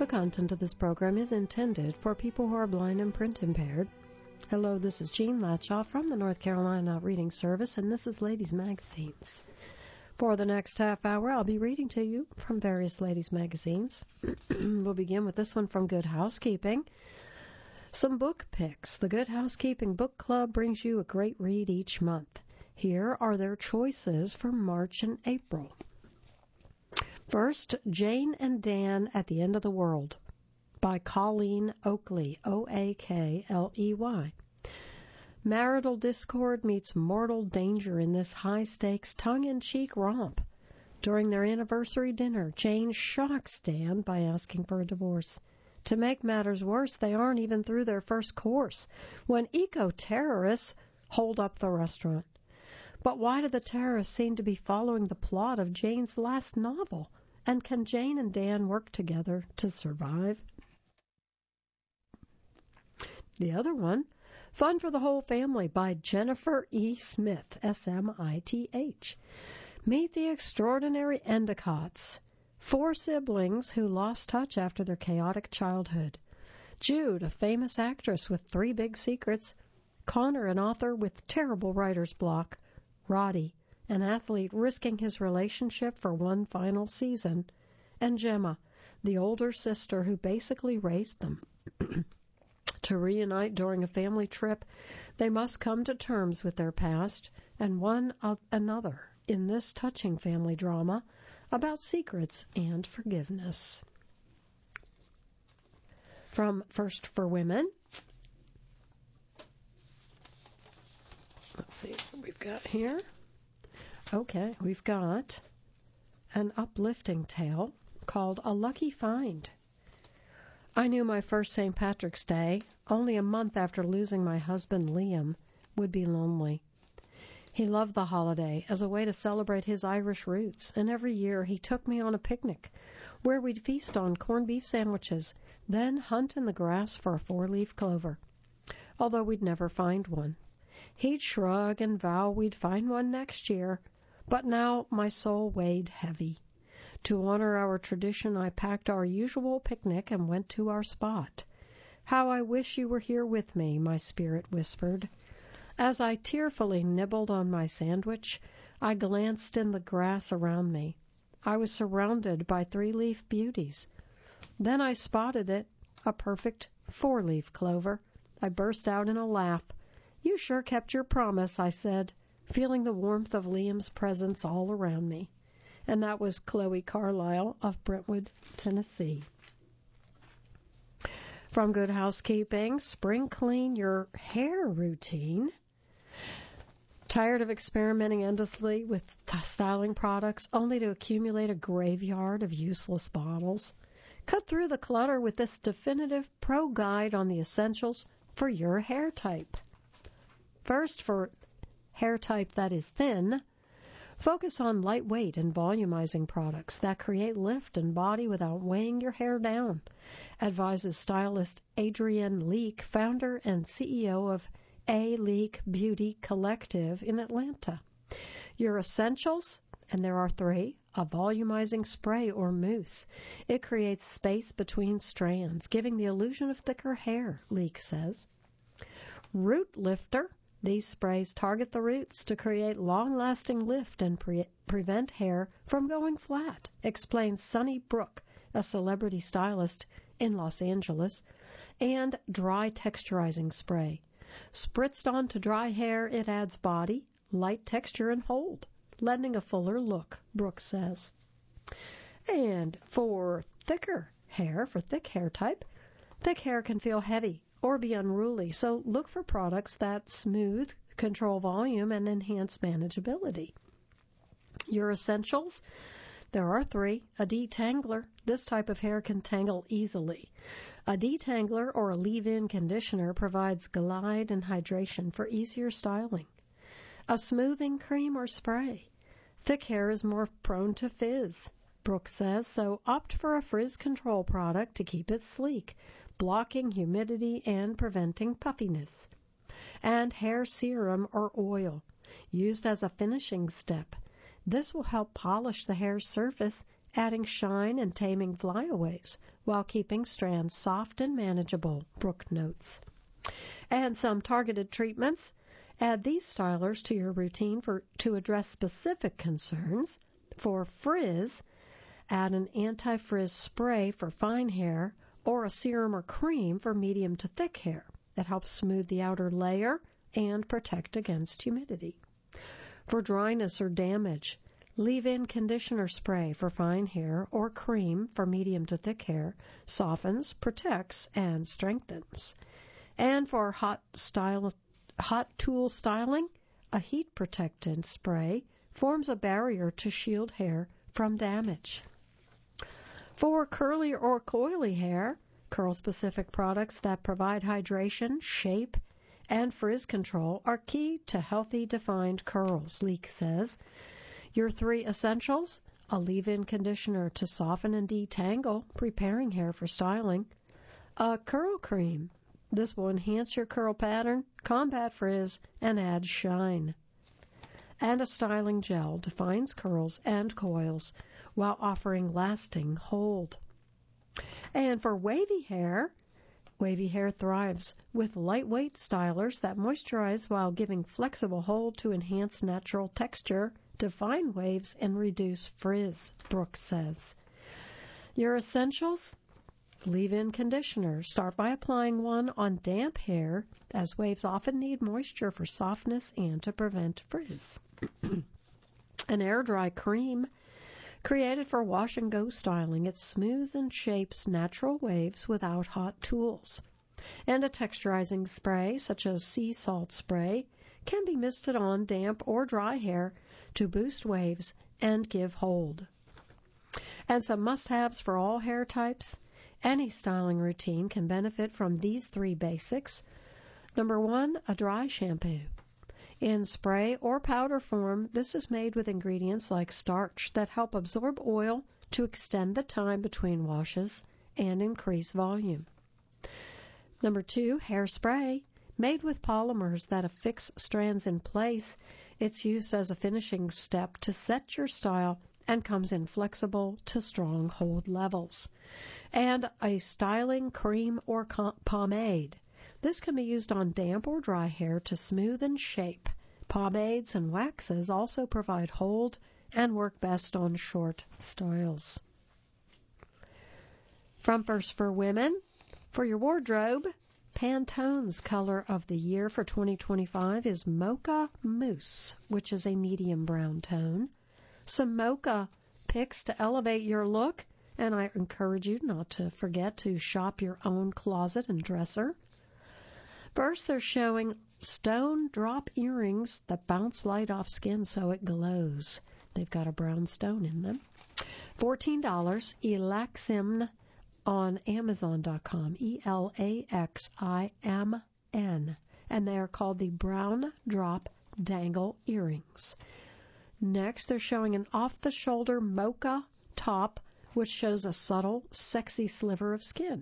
The content of this program is intended for people who are blind and print impaired. Hello, this is Jean Latshaw from the North Carolina Reading Service, and this is Ladies Magazines. For the next half hour, I'll be reading to you from various ladies' magazines. We'll begin with this one from Good Housekeeping. Some book picks. The Good Housekeeping Book Club brings you a great read each month. Here are their choices for March and April. First, Jane and Dan at the End of the World by Colleen Oakley, O-A-K-L-E-Y. Marital discord meets mortal danger in this high-stakes, tongue-in-cheek romp. During their anniversary dinner, Jane shocks Dan by asking for a divorce. To make matters worse, they aren't even through their first course when eco-terrorists hold up the restaurant. But why do the terrorists seem to be following the plot of Jane's last novel? And can Jane and Dan work together to survive? The other one, Fun for the Whole Family by Jennifer E. Smith, S-M-I-T-H. Meet the extraordinary Endicotts, 4 siblings who lost touch after their chaotic childhood. Jude, a famous actress with 3 big secrets. Connor, an author with terrible writer's block. Roddy, an athlete risking his relationship for one final season. And Gemma, the older sister who basically raised them. To reunite during a family trip, they must come to terms with their past and one another in this touching family drama about secrets and forgiveness. From First for Women, let's see what we've got here. Okay, we've got an uplifting tale called A Lucky Find. I knew my first St. Patrick's Day, only a month after losing my husband Liam, would be lonely. He loved the holiday as a way to celebrate his Irish roots, and every year he took me on a picnic where we'd feast on corned beef sandwiches, then hunt in the grass for a 4-leaf clover, although we'd never find one. He'd shrug and vow we'd find one next year, but now my soul weighed heavy. To honor our tradition, I packed our usual picnic and went to our spot. How I wish you were here with me, my spirit whispered. As I tearfully nibbled on my sandwich, I glanced in the grass around me. I was surrounded by 3-leaf beauties. Then I spotted it, a perfect 4-leaf clover. I burst out in a laugh. You sure kept your promise, I said, feeling the warmth of Liam's presence all around me. And that was Chloe Carlisle of Brentwood, Tennessee. From Good Housekeeping, spring clean your hair routine. Tired of experimenting endlessly with styling products only to accumulate a graveyard of useless bottles? Cut through the clutter with this definitive pro guide on the essentials for your hair type. First, for hair type that is thin, focus on lightweight and volumizing products that create lift and body without weighing your hair down, advises stylist Adrienne Leak, founder and CEO of A Leak Beauty Collective in Atlanta. Your essentials, and there are 3, a volumizing spray or mousse. It creates space between strands, giving the illusion of thicker hair, Leak says. Root Lifter. These sprays target the roots to create long-lasting lift and prevent hair from going flat, explains Sunny Brook, a celebrity stylist in Los Angeles. And Dry Texturizing Spray. Spritzed onto dry hair, it adds body, light texture, and hold, lending a fuller look, Brooks says. And for thicker hair, for thick hair type, thick hair can feel heavy or be unruly, so look for products that smooth, control volume, and enhance manageability. Your essentials? There are 3. A detangler. This type of hair can tangle easily. A detangler or a leave-in conditioner provides glide and hydration for easier styling. A smoothing cream or spray. Thick hair is more prone to fizz, Brooks says, so opt for a frizz control product to keep it sleek, blocking humidity and preventing puffiness. And hair serum or oil, used as a finishing step. This will help polish the hair's surface adding shine and taming flyaways while keeping strands soft and manageable, Brooke notes. And some targeted treatments. Add these stylers to your routine to address specific concerns. For frizz, add an anti-frizz spray for fine hair or a serum or cream for medium to thick hair. That helps smooth the outer layer and protect against humidity. For dryness or damage, leave-in conditioner spray for fine hair or cream for medium to thick hair softens, protects, and strengthens. And for hot tool styling, a heat protectant spray forms a barrier to shield hair from damage. For curly or coily hair, curl-specific products that provide hydration, shape, and frizz control are key to healthy, defined curls, Leek says. Your 3 essentials: a leave-in conditioner to soften and detangle, preparing hair for styling; a curl cream. This will enhance your curl pattern, combat frizz, and add shine. And a styling gel defines curls and coils while offering lasting hold. And for wavy hair thrives with lightweight stylers that moisturize while giving flexible hold to enhance natural texture, define waves, and reduce frizz, Brooke says. Your essentials: leave-in conditioner. Start by applying one on damp hair, as waves often need moisture for softness and to prevent frizz. An air-dry cream created for wash-and-go styling. It smooths and shapes natural waves without hot tools. And a texturizing spray, such as sea salt spray, can be misted on damp or dry hair to boost waves and give hold. And some must-haves for all hair types. Any styling routine can benefit from these 3 basics. Number 1, a dry shampoo. In spray or powder form, this is made with ingredients like starch that help absorb oil to extend the time between washes and increase volume. Number 2, hairspray. Made with polymers that affix strands in place, it's used as a finishing step to set your style and comes in flexible to strong hold levels. And a styling cream or pomade. This can be used on damp or dry hair to smooth and shape. Pomades and waxes also provide hold and work best on short styles. From First for Women, for your wardrobe, Pantone's color of the year for 2025 is Mocha Mousse, which is a medium brown tone. Some mocha picks to elevate your look, and I encourage you not to forget to shop your own closet and dresser. First, they're showing stone drop earrings that bounce light off skin so it glows. They've got a brown stone in them. $14, Elaximn on Amazon.com, Elaximn, and they are called the Brown Drop Dangle Earrings. Next, they're showing an off-the-shoulder mocha top, which shows a subtle, sexy sliver of skin.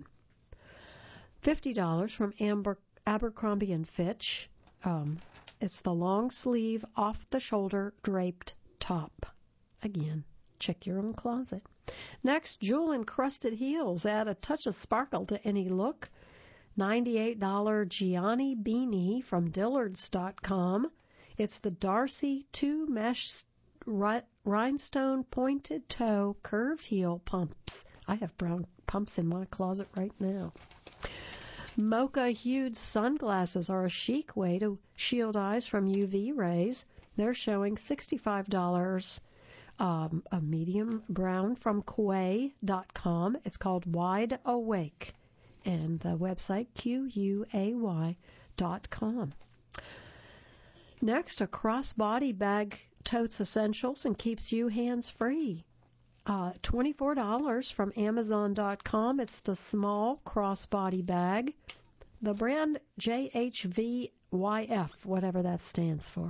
$50 from Abercrombie & Fitch. It's the long sleeve, off-the-shoulder draped top. Again, check your own closet. Next, jewel-encrusted heels. Add a touch of sparkle to any look. $98 Gianni Beanie from Dillards.com. It's the Darcy 2 mesh rhinestone pointed toe curved heel pumps. I have brown pumps in my closet right now. Mocha-hued sunglasses are a chic way to shield eyes from UV rays. They're showing $65. A medium brown from Quay.com. It's called Wide Awake, and the website QUAY.com. Next, a crossbody bag totes essentials and keeps you hands-free. $24 from Amazon.com. It's the small crossbody bag. The brand JHVYF, whatever that stands for.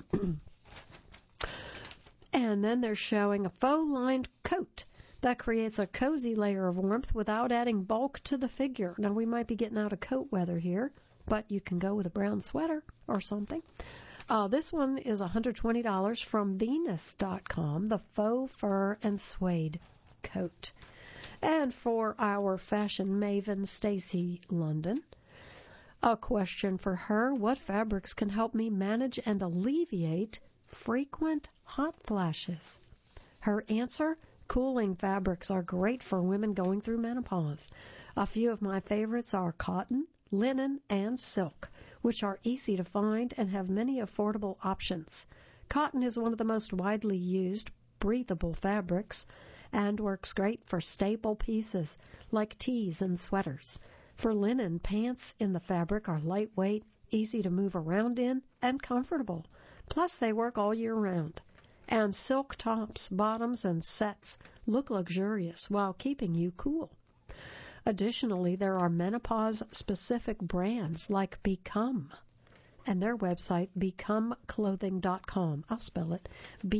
And then they're showing a faux-lined coat that creates a cozy layer of warmth without adding bulk to the figure. Now, we might be getting out of coat weather here, but you can go with a brown sweater or something. This one is $120 from Venus.com, the faux fur and suede coat. And for our fashion maven, Stacy London, a question for her: what fabrics can help me manage and alleviate frequent hot flashes? Her answer: cooling fabrics are great for women going through menopause. A few of my favorites are cotton, linen, and silk, which are easy to find and have many affordable options. Cotton is one of the most widely used breathable fabrics and works great for staple pieces like tees and sweaters. For linen, pants in the fabric are lightweight, easy to move around in, and comfortable. Plus, they work all year round. And silk tops, bottoms, and sets look luxurious while keeping you cool. Additionally, there are menopause-specific brands like Become, and their website, becomeclothing.com. I'll spell it,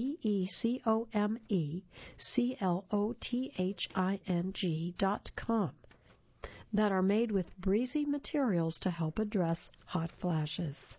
BECOMECLOTHING.com, that are made with breezy materials to help address hot flashes.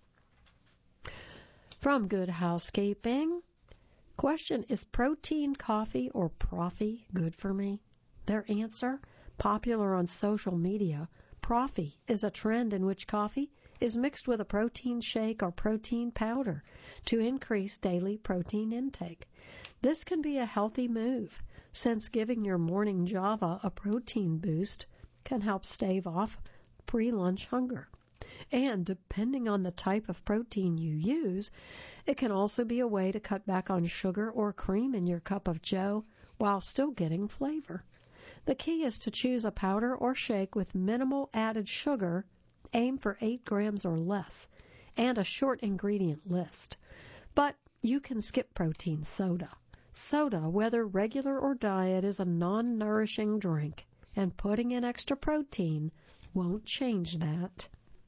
From Good Housekeeping, question: is protein coffee or Proffee good for me? Their answer: popular on social media, Proffee is a trend in which coffee is mixed with a protein shake or protein powder to increase daily protein intake. This can be a healthy move, since giving your morning Java a protein boost can help stave off pre-lunch hunger. And depending on the type of protein you use, it can also be a way to cut back on sugar or cream in your cup of joe while still getting flavor. The key is to choose a powder or shake with minimal added sugar, aim for 8 grams or less, and a short ingredient list. But you can skip protein soda. Soda, whether regular or diet, is a non-nourishing drink, and putting in extra protein won't change that.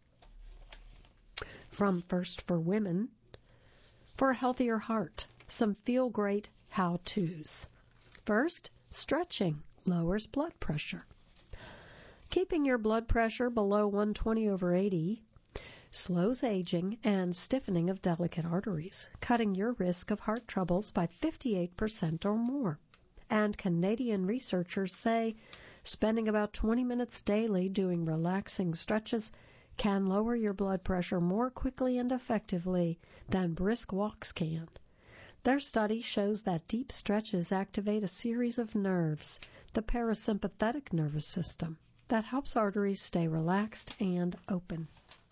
From First for Women, for a healthier heart, some feel-great how-tos. First, stretching lowers blood pressure. Keeping your blood pressure below 120/80 slows aging and stiffening of delicate arteries, cutting your risk of heart troubles by 58% or more. And Canadian researchers say spending about 20 minutes daily doing relaxing stretches can lower your blood pressure more quickly and effectively than brisk walks can. Their study shows that deep stretches activate a series of nerves, the parasympathetic nervous system, that helps arteries stay relaxed and open.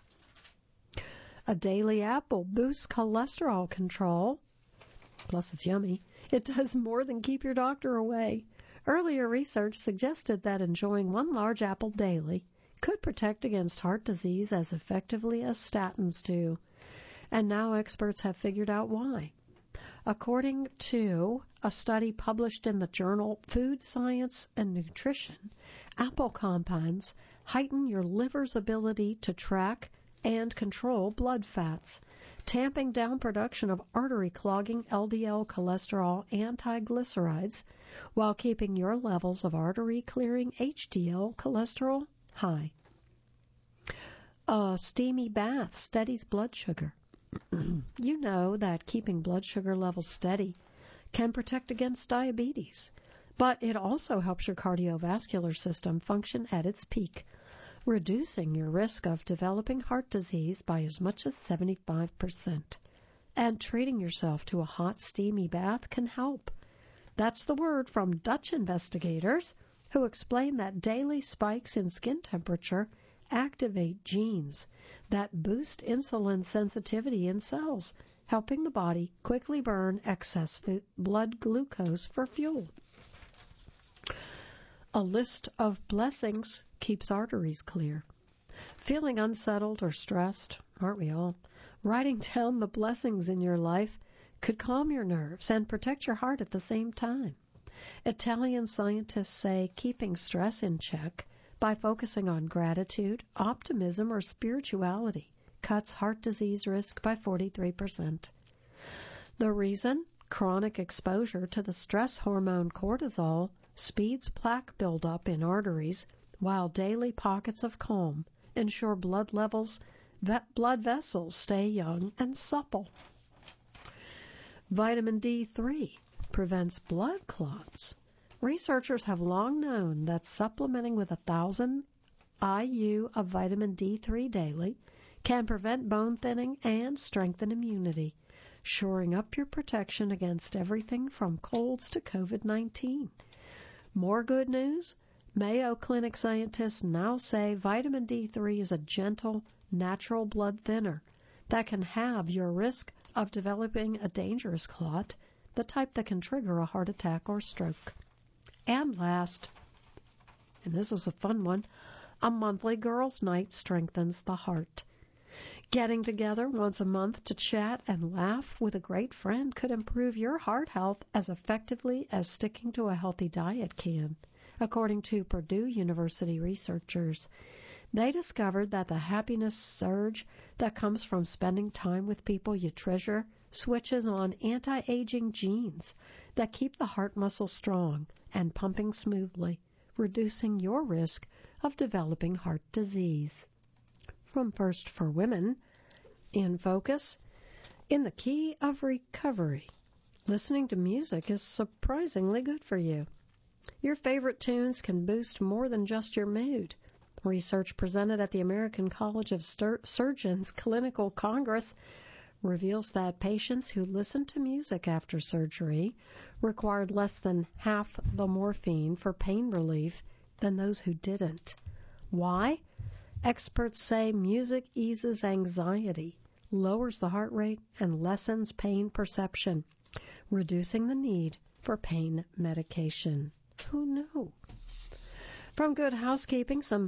A daily apple boosts cholesterol control. Plus, it's yummy. It does more than keep your doctor away. Earlier research suggested that enjoying one large apple daily could protect against heart disease as effectively as statins do. And now experts have figured out why. According to a study published in the journal Food Science and Nutrition, apple compounds heighten your liver's ability to track and control blood fats, tamping down production of artery-clogging LDL cholesterol and triglycerides while keeping your levels of artery-clearing HDL cholesterol high. A steamy bath steadies blood sugar. You know that keeping blood sugar levels steady can protect against diabetes, but it also helps your cardiovascular system function at its peak, reducing your risk of developing heart disease by as much as 75%. And treating yourself to a hot, steamy bath can help. That's the word from Dutch investigators who explain that daily spikes in skin temperature activate genes that boost insulin sensitivity in cells, helping the body quickly burn excess blood glucose for fuel. A list of blessings keeps arteries clear. Feeling unsettled or stressed, aren't we all? Writing down the blessings in your life could calm your nerves and protect your heart at the same time. Italian scientists say keeping stress in check by focusing on gratitude, optimism, or spirituality cuts heart disease risk by 43%. The reason? Chronic exposure to the stress hormone cortisol speeds plaque buildup in arteries, while daily pockets of calm ensure blood vessels stay young and supple. Vitamin D3 prevents blood clots, Researchers have long known that supplementing with 1,000 IU of vitamin D3 daily can prevent bone thinning and strengthen immunity, shoring up your protection against everything from colds to COVID-19. More good news? Mayo Clinic scientists now say vitamin D3 is a gentle, natural blood thinner that can halve your risk of developing a dangerous clot, the type that can trigger a heart attack or stroke. And last, and this is a fun one, a monthly girls' night strengthens the heart. Getting together once a month to chat and laugh with a great friend could improve your heart health as effectively as sticking to a healthy diet can, according to Purdue University researchers. They discovered that the happiness surge that comes from spending time with people you treasure switches on anti-aging genes that keep the heart muscle strong and pumping smoothly, reducing your risk of developing heart disease. From First for Women, in focus, in the key of recovery, listening to music is surprisingly good for you. Your favorite tunes can boost more than just your mood. Research presented at the American College of Surgeons Clinical Congress reveals that patients who listened to music after surgery required less than half the morphine for pain relief than those who didn't. Why? Experts say music eases anxiety, lowers the heart rate, and lessens pain perception, reducing the need for pain medication. Who knew? From Good Housekeeping, some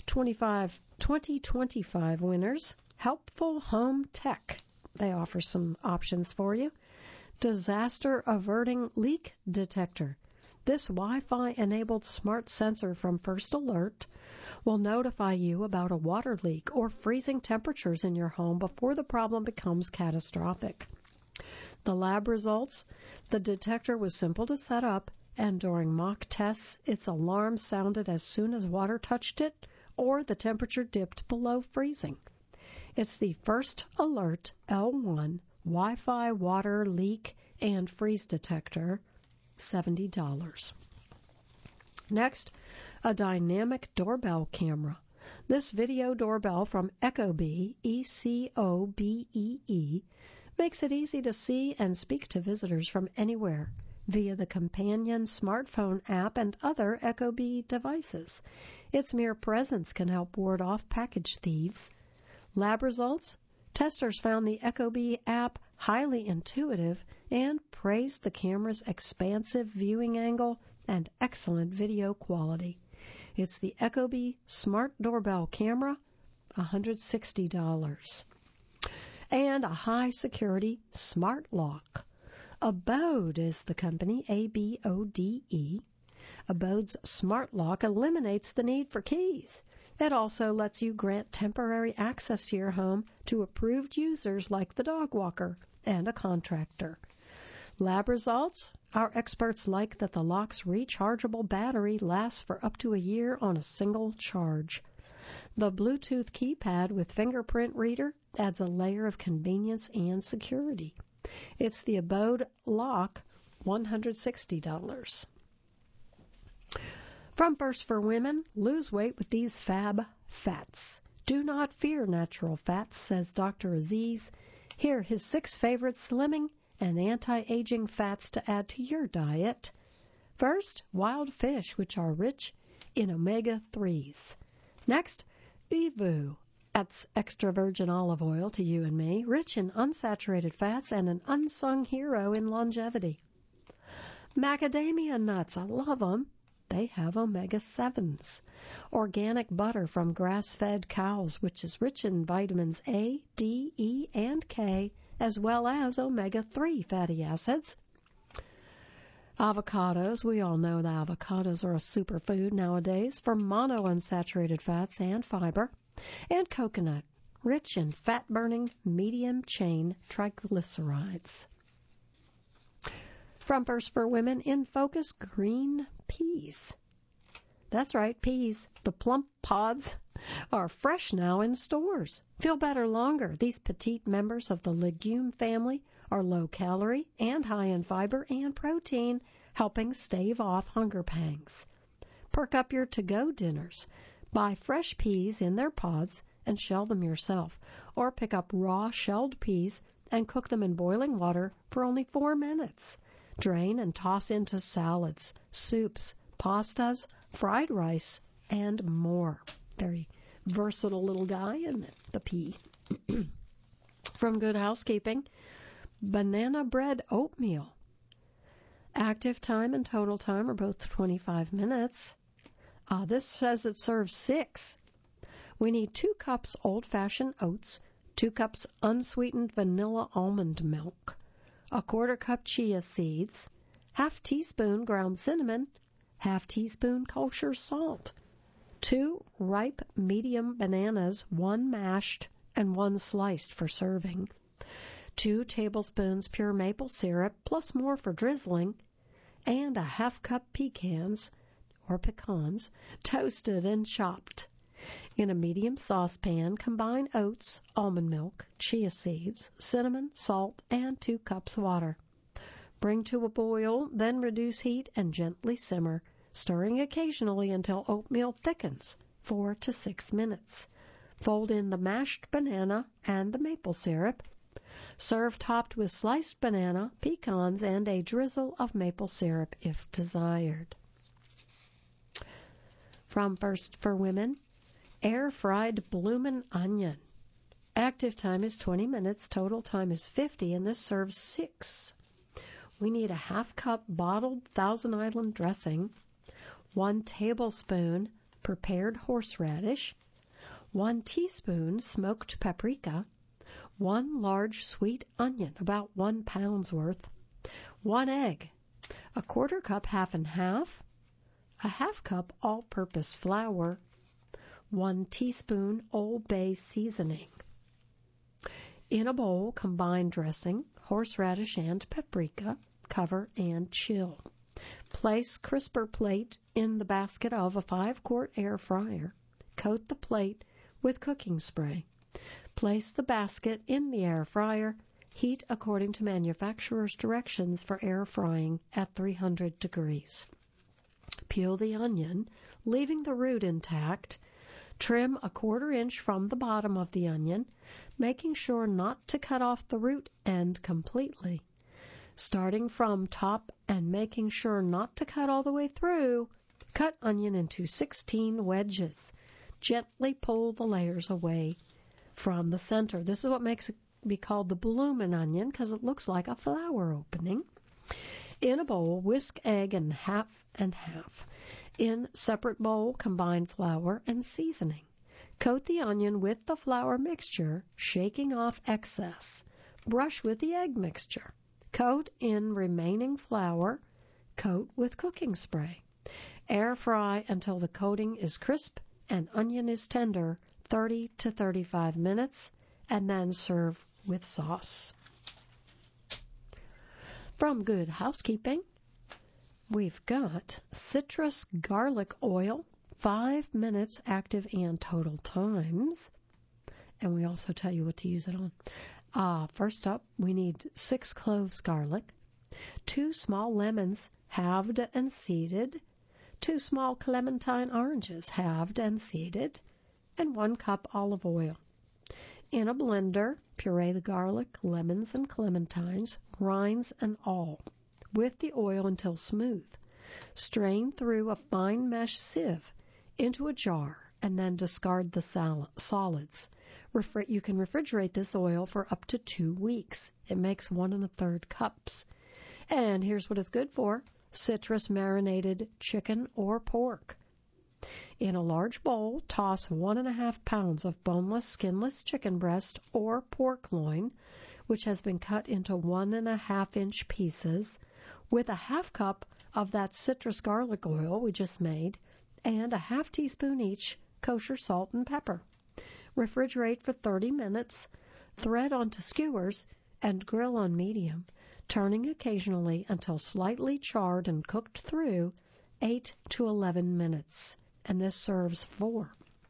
2025 winners. Helpful Home Tech. They offer some options for you. Disaster Averting Leak Detector. This Wi-Fi-enabled smart sensor from First Alert will notify you about a water leak or freezing temperatures in your home before the problem becomes catastrophic. The lab results: the detector was simple to set up, and during mock tests, its alarm sounded as soon as water touched it or the temperature dipped below freezing. It's the First Alert L1 Wi-Fi water leak and freeze detector, $70. Next, a dynamic doorbell camera. This video doorbell from Ecobee, E-C-O-B-E-E, makes it easy to see and speak to visitors from anywhere via the companion smartphone app and other Ecobee devices. Its mere presence can help ward off package thieves. Lab results: testers found the Ecobee app highly intuitive and praised the camera's expansive viewing angle and excellent video quality. It's the Ecobee Smart Doorbell Camera, $160. And a high-security smart lock. Abode is the company, A-B-O-D-E. Abode's smart lock eliminates the need for keys. It also lets you grant temporary access to your home to approved users like the dog walker and a contractor. Lab results: our experts like that the lock's rechargeable battery lasts for up to a year on a single charge. The Bluetooth keypad with fingerprint reader adds a layer of convenience and security. It's the Abode lock, $160. From First for Women, lose weight with these fab fats. Do not fear natural fats, says Dr. Aziz. Here are his 6 favorite slimming and anti-aging fats to add to your diet. First, wild fish, which are rich in omega-3s. Next, Evu. That's extra virgin olive oil to you and me, rich in unsaturated fats and an unsung hero in longevity. Macadamia nuts, I love them. They have omega-7s. Organic butter from grass-fed cows, which is rich in vitamins A, D, E, and K, as well as omega-3 fatty acids. Avocados, we all know that avocados are a superfood nowadays for monounsaturated fats and fiber. And coconut, rich in fat-burning medium-chain triglycerides. From First for Women, in focus, green peas. That's right, peas. The plump pods are fresh now in stores. Feel better longer. These petite members of the legume family are low-calorie and high in fiber and protein, helping stave off hunger pangs. Perk up your to-go dinners. Buy fresh peas in their pods and shell them yourself, or pick up raw shelled peas and cook them in boiling water for only 4 minutes. Drain and toss into salads, soups, pastas, fried rice, and more. Very versatile little guy, isn't it? The pea. From Good Housekeeping, banana bread oatmeal. Active time and total time are both 25 minutes. This says it serves 6. We need 2 cups old-fashioned oats, 2 cups unsweetened vanilla almond milk, a 1/4 cup chia seeds, 1/2 teaspoon ground cinnamon, 1/2 teaspoon kosher salt, 2 ripe medium bananas, 1 mashed and 1 sliced for serving, 2 tablespoons pure maple syrup plus more for drizzling, and a 1/2 cup pecans or pecans, toasted and chopped. In a medium saucepan, combine oats, almond milk, chia seeds, cinnamon, salt, and 2 cups water. Bring to a boil, then reduce heat and gently simmer, stirring occasionally until oatmeal thickens, 4 to 6 minutes. Fold in the mashed banana and the maple syrup. Serve topped with sliced banana, pecans, and a drizzle of maple syrup if desired. From First for Women, air-fried bloomin' onion. Active time is 20 minutes, total time is 50, and this serves 6. We need a 1/2 cup bottled Thousand Island dressing, 1 tablespoon prepared horseradish, 1 teaspoon smoked paprika, 1 large sweet onion, about 1 pound's worth, 1 egg, a 1/4 cup half and half, a 1/2 cup all-purpose flour, 1 teaspoon Old Bay seasoning. In a bowl, combine dressing, horseradish, and paprika. Cover and chill. Place crisper plate in the basket of a 5-quart air fryer. Coat the plate with cooking spray. Place the basket in the air fryer. Heat according to manufacturer's directions for air frying at 300 degrees. Peel the onion, leaving the root intact. Trim a 1/4 inch from the bottom of the onion, making sure not to cut off the root end completely. Starting from top and making sure not to cut all the way through, cut onion into 16 wedges. Gently pull the layers away from the center. This is what makes it be called the bloomin' onion, because it looks like a flower opening. In a bowl, whisk egg in half and half. In separate bowl, combine flour and seasoning. Coat the onion with the flour mixture, shaking off excess. Brush with the egg mixture. Coat in remaining flour. Coat with cooking spray. Air fry until the coating is crisp and onion is tender, 30 to 35 minutes, and then serve with sauce. From Good Housekeeping, we've got citrus garlic oil, 5 minutes active and total times. And we also tell you what to use it on. First up, we need 6 cloves garlic, 2 small lemons halved and seeded, 2 small clementine oranges halved and seeded, and 1 cup olive oil. In a blender, puree the garlic, lemons, and clementines, rinds and all, with the oil until smooth. Strain through a fine mesh sieve into a jar and then discard the solids. You can refrigerate this oil for up to 2 weeks. It makes 1 1/3 cups. And here's what it's good for: citrus marinated chicken or pork. In a large bowl, toss 1 1/2 pounds of boneless, skinless chicken breast or pork loin, which has been cut into 1 1/2 inch pieces, with a 1/2 cup of that citrus garlic oil we just made, and a 1/2 teaspoon each kosher salt and pepper. Refrigerate for 30 minutes, thread onto skewers, and grill on medium, turning occasionally until slightly charred and cooked through, 8 to 11 minutes. And this serves 4.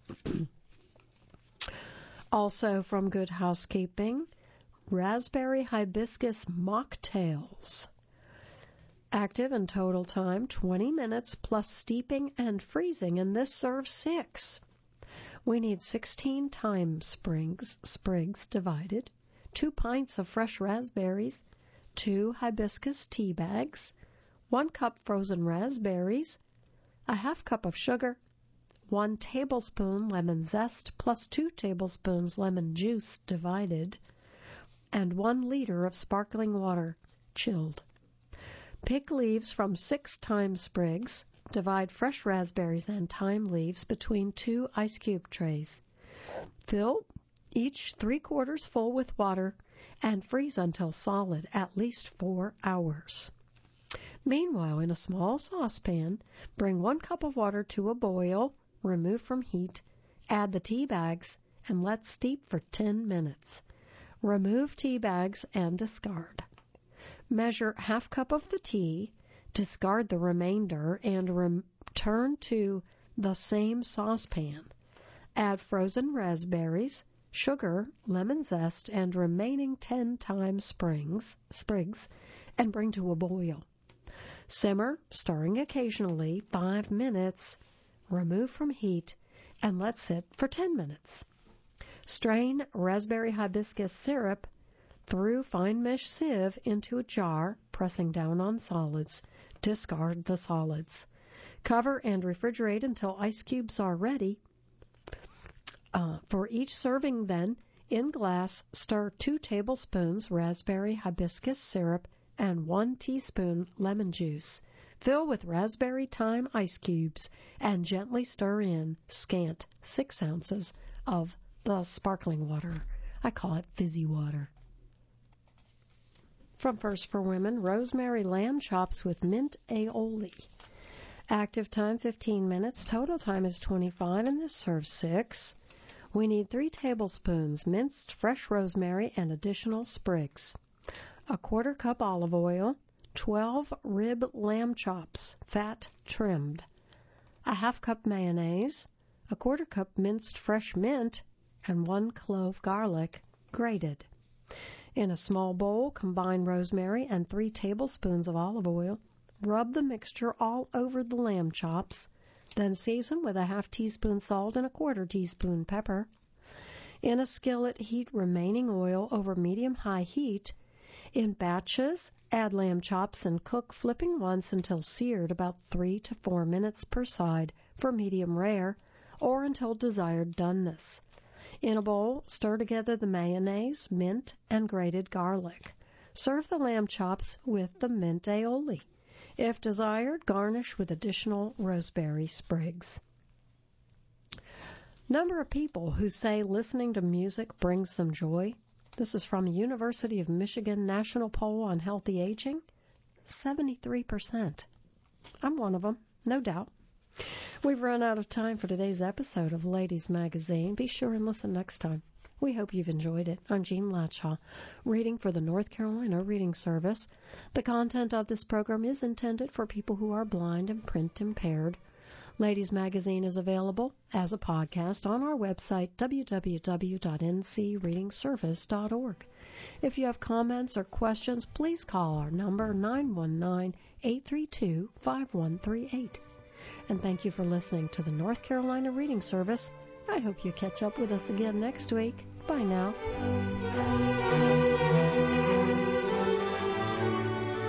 Also from Good Housekeeping, raspberry hibiscus mocktails. Active and total time, 20 minutes plus steeping and freezing, and this serves 6. We need 16 thyme sprigs divided, 2 pints of fresh raspberries, 2 hibiscus tea bags, 1 cup frozen raspberries, a half cup of sugar, 1 tablespoon lemon zest plus 2 tablespoons lemon juice divided, and 1 liter of sparkling water, chilled. Pick leaves from 6 thyme sprigs. Divide fresh raspberries and thyme leaves between 2 ice cube trays. Fill each 3/4 full with water and freeze until solid, at least 4 hours. Meanwhile, in a small saucepan, bring 1 cup of water to a boil, remove from heat, add the tea bags, and let steep for 10 minutes. Remove tea bags and discard. Measure ½ cup of the tea, discard the remainder, and return to the same saucepan. Add frozen raspberries, sugar, lemon zest, and remaining 10 thyme sprigs, and bring to a boil. Simmer, stirring occasionally, 5 minutes. Remove from heat and let sit for 10 minutes. Strain raspberry hibiscus syrup through fine mesh sieve into a jar, pressing down on solids. Discard the solids. Cover and refrigerate until ice cubes are ready. For each serving then, in glass, stir 2 tablespoons raspberry hibiscus syrup and 1 teaspoon lemon juice. Fill with raspberry thyme ice cubes and gently stir in scant 6 ounces of the sparkling water. I call it fizzy water. From First for Women, rosemary lamb chops with mint aioli. Active time 15 minutes, total time is 25, and this serves 6. We need 3 tablespoons minced fresh rosemary and additional sprigs, a 1/4 cup olive oil, 12 rib lamb chops, fat trimmed, a ½ cup mayonnaise, a 1/4 cup minced fresh mint, and 1 clove garlic, grated. In a small bowl, combine rosemary and 3 tablespoons of olive oil. Rub the mixture all over the lamb chops, then season with a ½ teaspoon salt and a 1/4 teaspoon pepper. In a skillet, heat remaining oil over medium-high heat. In batches, add lamb chops and cook, flipping once until seared, about 3 to 4 minutes per side for medium rare, or until desired doneness. In a bowl, stir together the mayonnaise, mint, and grated garlic. Serve the lamb chops with the mint aioli. If desired, garnish with additional rosemary sprigs. Number of people who say listening to music brings them joy. This is from a University of Michigan national poll on healthy aging. 73%. I'm one of them, no doubt. We've run out of time for today's episode of Ladies Magazine. Be sure and listen next time. We hope you've enjoyed it. I'm Jean Latshaw, reading for the North Carolina Reading Service. The content of this program is intended for people who are blind and print impaired. Ladies Magazine is available as a podcast on our website, www.ncreadingservice.org. If you have comments or questions, please call our number 919-832-5138. And thank you for listening to the North Carolina Reading Service. I hope you catch up with us again next week. Bye now.